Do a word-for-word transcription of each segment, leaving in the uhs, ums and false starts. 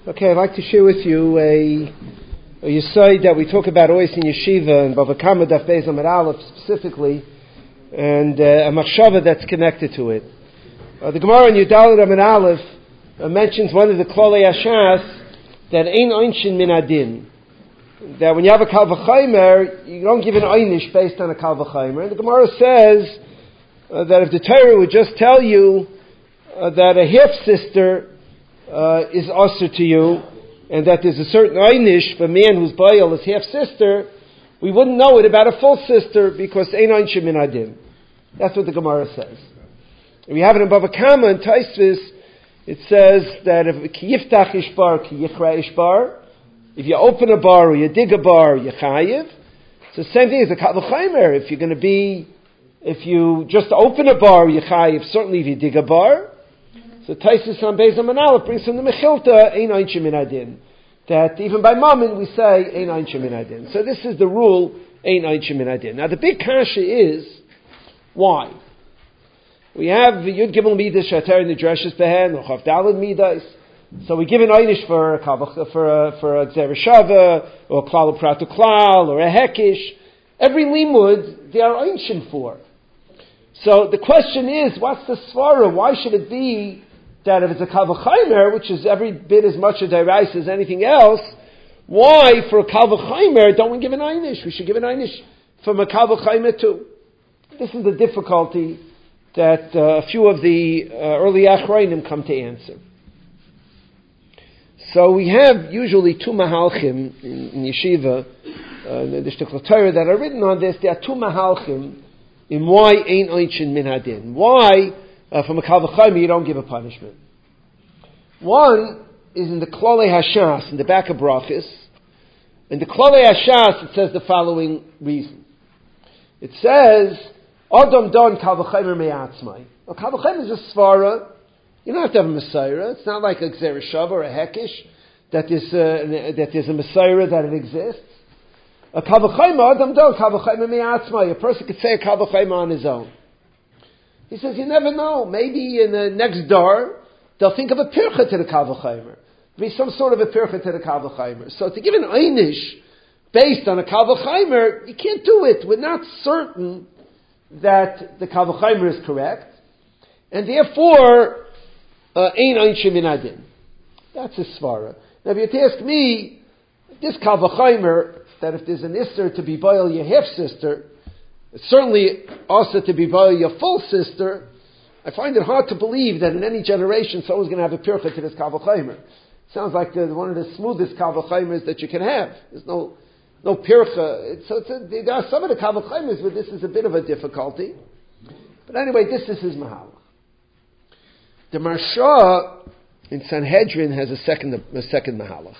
Okay, I'd like to share with you a, a yesod that we talk about always in yeshiva and Bava Kama Daf Beis Amud Aleph specifically, and uh, a machshava that's connected to it. Uh, the Gemara in Yudalid Amud Aleph uh, mentions one of the Klolei Hashas that ein einshin min adin. That when you have a kal v'chaimer, you don't give an einish based on a kal v'chaimer. And the Gemara says uh, that if the Torah would just tell you uh, that a half sister uh, is usher to you, and that there's a certain einish for a man whose bayal is half sister, we wouldn't know it about a full sister because ein einshin min adin. That's what the Gemara says. We have it in Bava Kama and Taisvis. It says that if ki yiftach ishbar ki yichra ishbar, if you open a bar or you dig a bar, you chayiv. It's the same thing as a kal v'chaimer. If you're going to be, if you just open a bar, you chayiv. Certainly, if you dig a bar. So Taisus on Beis Amud Aleph brings from the Mechilta ein einshin min adin. That even by mammon we say ein einshin min adin. So this is the rule ein einshin min adin. Now the big kasha is why. We have Yud Gimel Midas Shater in the Dreshes Behen or Chav Daled Midas. So we give an einish for a for a for a Gzera Shava or a Klal Pratu Klal or a Hekish. Every limud they are einshin for. So the question is, what's the svara? Why should it be that if it's a kal v'chaimer, which is every bit as much a deraisa as anything else, why for a kal v'chaimer don't we give an einish? We should give an einish from a kal v'chaimer too. This is the difficulty that uh, a few of the uh, early achrayim come to answer. So we have usually two mahalchim in, in yeshiva, uh, the Shtickle Torah that are written on this. There are two mahalchim in why ein einshin min hadin. Why uh, from a kal v'chaimer you don't give a punishment. One is in the Klolei Hashas in the back of brachas. In the Klolei Hashas it says the following reason. It says Adam don kal v'chaimer me'atzmai. Well, kal v'chaimer is a svara. You don't have to have a Messiah. It's not like a Gzera Shava or a Hekish that is uh, that there's a Messiah that it exists. A kal v'chaimer Adam don kal v'chaimer me'atzmai. A person could say a kal v'chaimer on his own. He says you never know. Maybe in the next door they'll think of a pircha to the kal v'chaimer. There'll be some sort of a pircha to the kal v'chaimer. So to give an einish based on a kal v'chaimer, you can't do it. We're not certain that the kal v'chaimer is correct, and therefore ein einshin min adin. That's a svara. Now, if you ask me, this kal v'chaimer, that if there's an isser to be boil your half sister, it's certainly also to be boil your full sister. I find it hard to believe that in any generation someone's going to have a pircha to this kal v'chaimer. Sounds like the, one of the smoothest kal v'chaimers that you can have. There's no no pircha. It's, so it's a, there are some of the kal v'chaimers where this is a bit of a difficulty. But anyway, this is his mahalach. The Marsha in Sanhedrin has a second a second mahalach.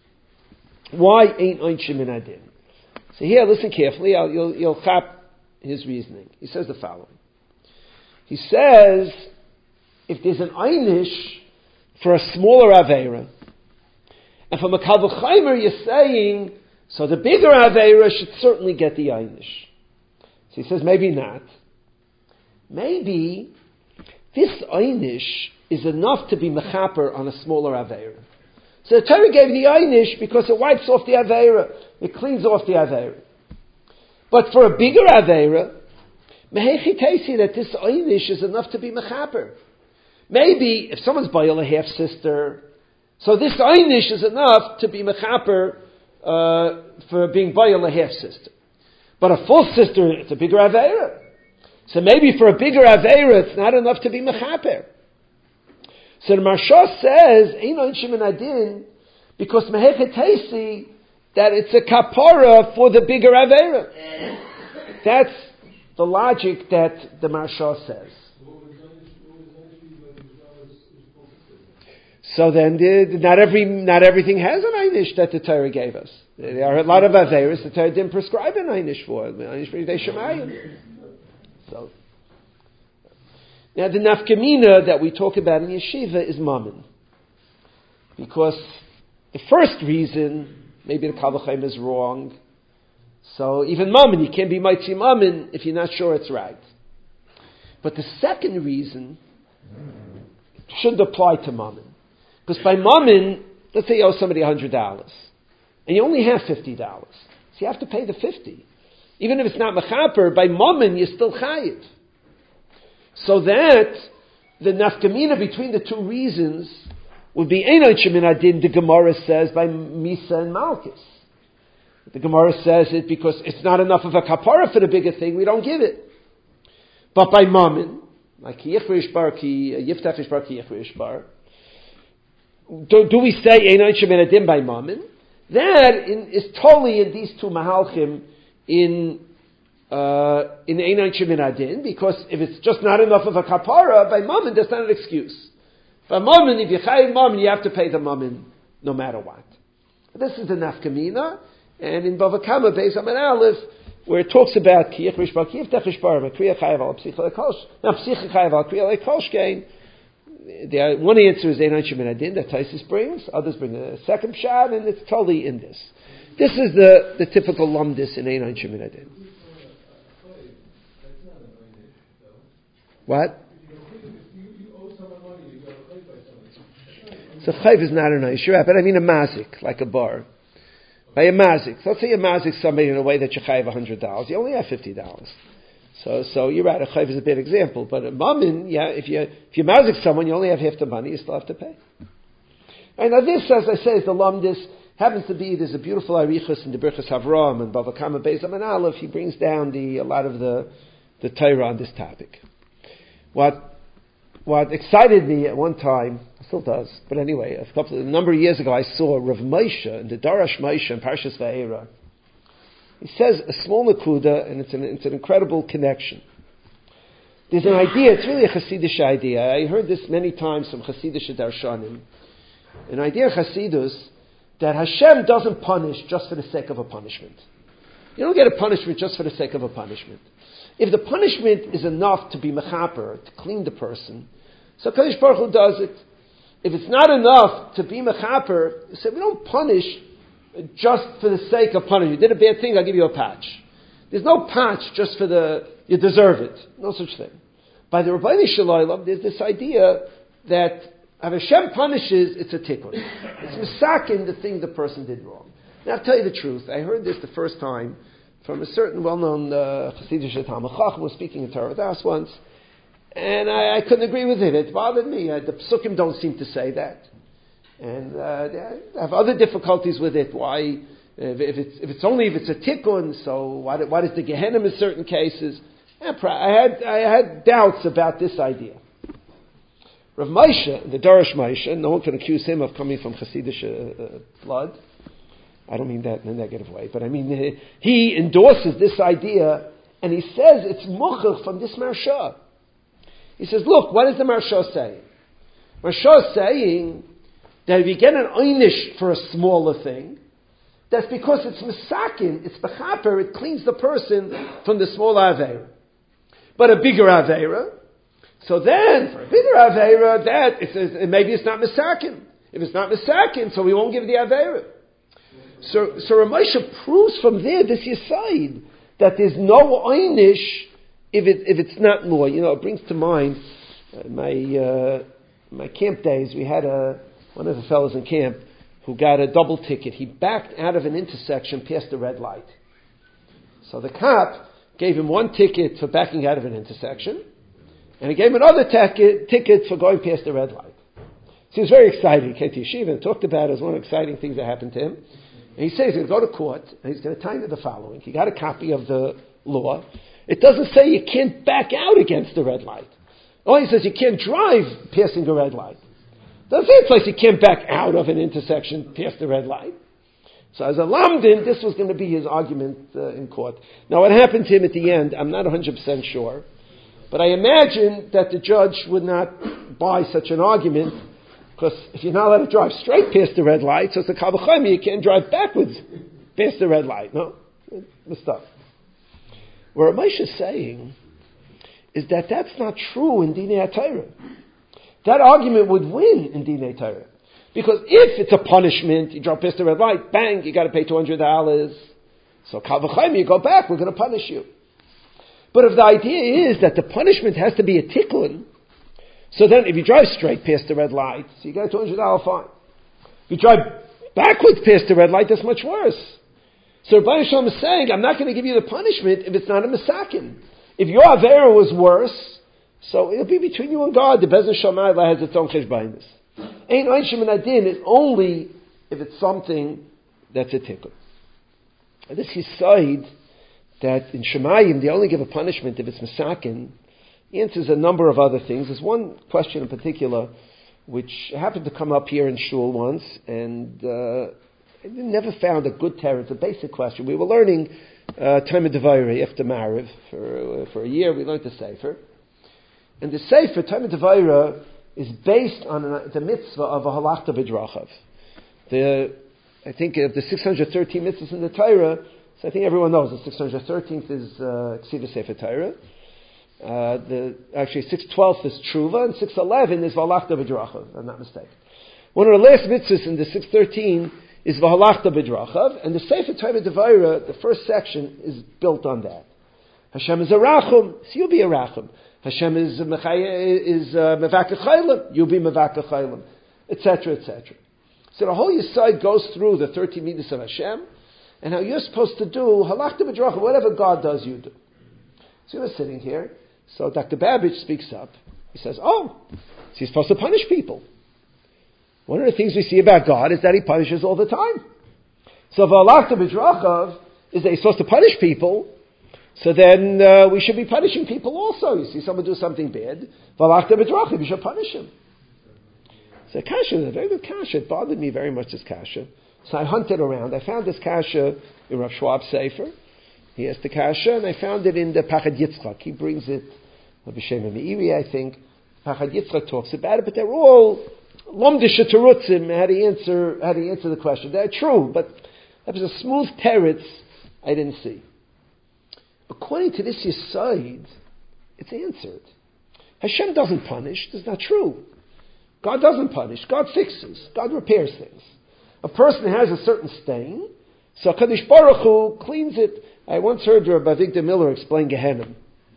Why ain't einshin min adin? So here, listen carefully. I'll, you'll you'll chap his reasoning. He says the following. He says, if there's an einish for a smaller aveira, and from a kal v'chaimer you're saying, so the bigger aveira should certainly get the einish. So he says, maybe not. Maybe this einish is enough to be mechaper on a smaller aveira. So the Torah gave the einish because it wipes off the aveira. It cleans off the aveira. But for a bigger aveira, mehechi teisi that this einish is enough to be mechaper. Maybe if someone's bayal a half sister, so this einish is enough to be mechaper uh, for being bayal a half sister. But a full sister, it's a bigger aveira. So maybe for a bigger aveira, it's not enough to be mechaper. So the Marsha says, ein einshin min adin, because mehechetesi, that it's a kapara for the bigger aveira. That's the logic that the Marsha says. So then, the, not every not everything has an einish that the Torah gave us. There are a lot of aveiros the Torah didn't prescribe an einish for. Einish for Yidei Shemayim. So, now the nafkamina that we talk about in yeshiva is mammon. Because the first reason, maybe the kal v'chaimer is wrong. So even mammon, you can't be mitzi mammon if you're not sure it's right. But the second reason shouldn't apply to mammon. Because by mammon, let's say you owe somebody one hundred dollars, and you only have fifty dollars. So you have to pay the fifty. Even if it's not mechaper, by mammon, you're still chayiv. So that, the nafkamina between the two reasons would be Einoich min adin, the Gemara says, by Misa and Malchus. The Gemara says it because it's not enough of a kapara for the bigger thing, we don't give it. But by mammon, like Yichrish bar, ki Yiftachish bar, ki Yichrish bar, do, do we say Einoich min adin by mammon? That in, is totally in these two mahalchim in uh, in Einoich min adin, because if it's just not enough of a kapara, by mammon, that's not an excuse. By mammon, if you chayiv mammon, you have to pay the mammon no matter what. This is the nafkamina, and in Bava Kama, Beis Amar Aleph, where it talks about ki yichrish bar, ki yiftach bar, kriya chayiv al psicha lekolsh, now psicha chayiv al kriya lekolshkein. The one answer is Einoich min adin that Taisus brings. Others bring a second shot, and it's totally in this. This is the, the typical lumdis in Einoich min adin. What? So chayv is not a nice shira, but I mean a mazik, like a bar. By a mazik. So let's say you mazik somebody in a way that you chayv one hundred dollars. You only have fifty dollars. So, so you're right, a chayv is a bad example. But a mammon, yeah, if you, if you mazik someone, you only have half the money, you still have to pay. And now this, as I say, is the lumdis, happens to be, there's a beautiful arichas in the Birchas Havram, and Bava Kama Beis Amar Aleph, he brings down the, a lot of the, the Torah on this topic. What, what excited me at one time, still does, but anyway, a couple, a number of years ago, I saw Rav Moshe in the Darash Moshe in Parshas Va'era. He says a small nakuda, and it's an, it's an incredible connection. There's an idea, it's really a Hasidish idea. I heard this many times from Hasidish Darshanim. An idea of Hasidus, that Hashem doesn't punish just for the sake of a punishment. You don't get a punishment just for the sake of a punishment. If the punishment is enough to be mechaper, to clean the person, so Kadosh Baruch Hu does it. If it's not enough to be mechaper, you say, we don't punish just for the sake of punishing. You did a bad thing, I'll give you a patch. There's no patch just for the, you deserve it. No such thing. By the Rabbeinu Shalom, there's this idea that if Hashem punishes, it's a tikkun. It's misakin, the thing the person did wrong. Now, I'll tell you the truth. I heard this the first time from a certain well-known uh, Chassidish Talmid Chacham who was speaking in Torah Das once, and I, I couldn't agree with it. It bothered me. Uh, the psukim don't seem to say that. And uh, I have other difficulties with it. Why? If, if, it's, if it's only if it's a tikkun, so why, why does the Gehenna in certain cases? I had, I had doubts about this idea. Rav Moshe, the Darash Moshe, no one can accuse him of coming from Chassidish uh, uh, blood. I don't mean that in a negative way, but I mean, uh, he endorses this idea, and he says it's muchach from this Marsha. He says, look, what is the Marsha saying? Marsha is saying that if you get an einish for a smaller thing, that's because it's misakin, it's bechaper, it cleans the person from the small aveira. But a bigger aveira, so then, for a bigger Aveira, that, it's, it, maybe it's not Misakin. If it's not Misakin, so we won't give the Aveira. So, so Ramosha proves from there, this Yesayid, that there's no Einish if, it, if it's not more. You know, it brings to mind uh, my, uh, my camp days. We had a, one of the fellows in camp who got a double ticket. He backed out of an intersection past the red light. So the cop gave him one ticket for backing out of an intersection, and he gave him another ticket, ticket for going past the red light. So he was very excited. He came to Yeshiva and talked about it as one of the exciting things that happened to him. And he says he's going to go to court, and he's going to tell you the following. He got a copy of the law. It doesn't say you can't back out against the red light. Oh, he says you can't drive passing the red light. It doesn't say it's like you can't back out of an intersection past the red light. So as a lamdin, this was going to be his argument uh, in court. Now what happened to him at the end, I'm not one hundred percent sure. But I imagine that the judge would not buy such an argument, because if you're not allowed to drive straight past the red light, so it's a kavachayim, you can't drive backwards past the red light. No? The stuff. What Ramesh is saying is that that's not true in Dinei HaTorah. That argument would win in Dinei Torah. Because if it's a punishment, you drive past the red light, bang, you got to pay two hundred dollars. So kavachayim, you go back, we're going to punish you. But if the idea is that the punishment has to be a tikkun, so then if you drive straight past the red light, so you get a two hundred dollars fine. If you drive backwards past the red light, that's much worse. So Rabbi Shalom is saying, I'm not going to give you the punishment if it's not a Masakin. If your Avera was worse, so it'll be between you and God. The Bezdin Shamayla has its own cheshbainis. Ein Einshim and Adin is only if it's something that's a tikkun. And this is side that in Shemayim they only give a punishment if it's Masakin. He answers a number of other things. There's one question in particular which happened to come up here in Shul once, and uh, I never found a good terror. It's a basic question. We were learning uh, Time of Devayrei after Mariv. For, uh, for a year we learned the Sefer. And the Sefer, Time of Devayrei, is based on an, the mitzvah of a halachta b'drachav. The, I think of the six hundred thirteen mitzvahs in the Torah, so I think everyone knows the six hundred thirteenth is uh, Ksiva Sefer Torah. Uh, the, actually, six twelfth is Tshuva, and six eleven is V'halachta b'drachav, if I'm not mistaken. One of the last mitzvahs in the six thirteen is V'halachta b'drachav, and the Sefer Torah Devaira, the first section, is built on that. Hashem is a rachum, so you'll be a rachum. Hashem is is mevakeh chaylim, you'll be mevakeh chaylim, et cetera, et cetera. So the whole Yesod goes through the thirteen mitzvahs of Hashem, and how you're supposed to do halachta b'drachav, whatever God does, you do. So you're sitting here. So Doctor Babbage speaks up. He says, oh, so he's supposed to punish people. One of the things we see about God is that he punishes all the time. So V'halachta b'drachav is that he's supposed to punish people, so then uh, we should be punishing people also. You see someone do something bad, V'halachta b'drachav, you should punish him. So kasha is a very good kasha. It bothered me very much, this kasha. So I hunted around. I found this kasha in Rav Schwab's Sefer. He has the kasha, and I found it in the Pachad Yitzchak. He brings it, B'Shem Meiri, I think. Pachad Yitzchak talks about it, but they're all lomdisha terutzim. How do you answer? How do you answer the question? They're true, but that was a smooth teretz I didn't see. According to this Yesod, it's answered. Hashem doesn't punish. That's not true. God doesn't punish. God fixes. God repairs things. A person has a certain stain, so Kadosh Baruch Hu cleans it. I once heard Rabbi Avigdor Miller explain Gehenna.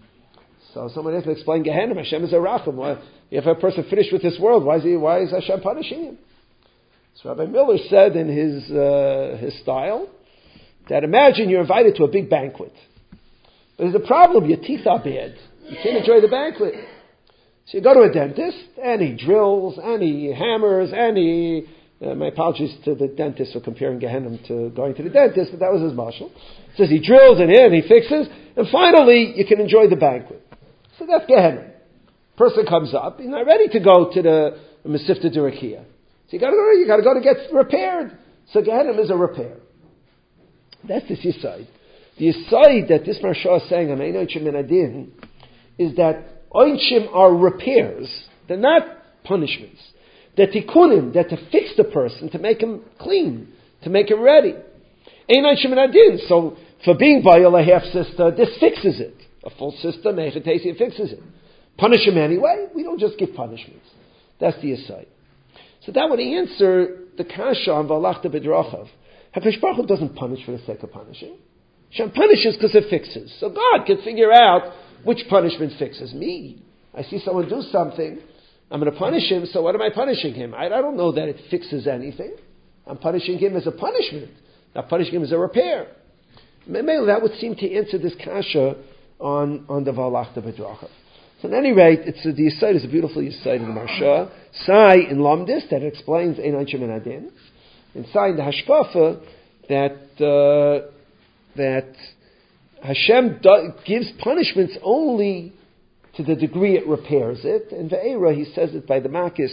So someone has to explain Gehenna. Hashem is a racham. Why, if a person finished with this world, why is he? Why is Hashem punishing him? So Rabbi Miller said in his uh, his style that imagine you're invited to a big banquet. But there's a problem. Your teeth are bad. You can't enjoy the banquet. So you go to a dentist, and he drills, and he hammers, and he... Uh, my apologies to the dentist for comparing Gehenna to going to the dentist, but that was his marshal. Says he drills in and he fixes, and finally you can enjoy the banquet. So that's Gehenna. Person comes up, he's not ready to go to the Mesifta Durakia. So you got to go. You got to go to get repaired. So Gehenna is a repair. That's this Yesod. The Yesod that this Marsha is saying on Ein Einshim and Adin is that Einshim are repairs. They're not punishments. They're tikkunim, they're to fix the person, to make him clean, to make him ready. Ein Einshim and Adin. So for being bayal a half sister, this fixes it. A full sister, Mechatesi, fixes it. Punish him anyway. We don't just give punishments. That's the Yesod. So that would answer the kasha on V'halachta b'drachav. HaKadosh Baruch Hu doesn't punish for the sake of punishing. Hashem punishes because it fixes. So God can figure out which punishment fixes me. I see someone do something, I'm going to punish him, so what am I punishing him? I, I don't know that it fixes anything. I'm punishing him as a punishment. Not punishing him as a repair. Maybe that would seem to answer this kasha on, on the V'halachta b'drachav. So at any rate, it's a, the Yesod is a beautiful Yesod in the Marsha. Sai in Lomdis, that explains Ein Einshim and Adin. And Sai in the Hashkafa, that, uh, that Hashem do, gives punishments only to the degree it repairs it. And Ve'era, he says it by the Makis,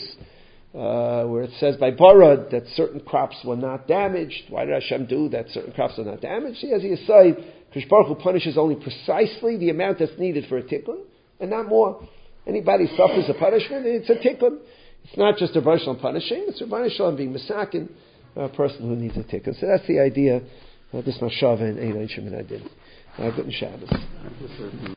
uh, where it says by Barad that certain crops were not damaged. Why did Hashem do that certain crops are not damaged? He has a Yesod, Kadosh Baruch Hu punishes only precisely the amount that's needed for a tikkun, and not more. Anybody suffers a punishment, it's a tikkun. It's not just a Rebbeinu Shalom punishing, it's a Rebbeinu Shalom being misakin, a person who needs a tikkun. So that's the idea of this Mashava and Ein Einshim and Adin. Good Shabbos.